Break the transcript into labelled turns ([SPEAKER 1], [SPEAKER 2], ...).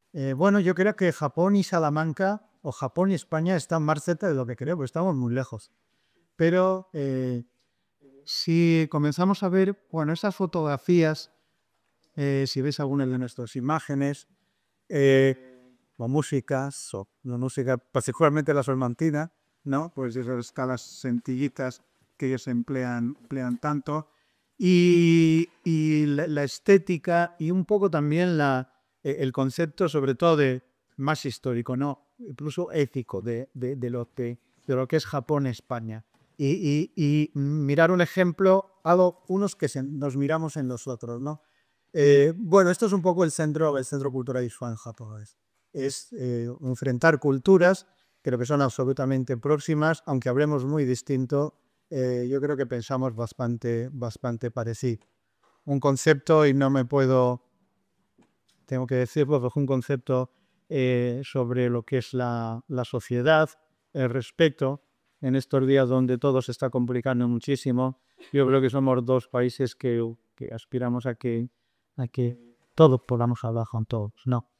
[SPEAKER 1] Bueno, yo creo que Japón y Salamanca, o Japón y España, están más cerca de lo que creo, porque estamos muy lejos. Pero si comenzamos a ver, bueno, esas fotografías, si ves algunas de nuestras imágenes, o músicas, o la música, particularmente la salmantina, ¿no? Pues esas escalas sencillitas que ellos emplean tanto, y la estética y un poco también el concepto, sobre todo de más histórico, ¿no? Incluso ético de lo que es Japón-España. Y mirar un ejemplo, algo, unos que nos miramos en los otros, ¿no? Bueno, esto es un poco el centro cultural visual en Japón. Es enfrentar culturas, creo que son absolutamente próximas, aunque hablemos muy distinto, yo creo que pensamos bastante parecido. Un concepto, y no me puedo, tengo que decirlo, es un concepto sobre lo que es la sociedad, el respeto, en estos días donde todo se está complicando muchísimo. Yo creo que somos dos países que aspiramos a que todos podamos hablar con todos, ¿no?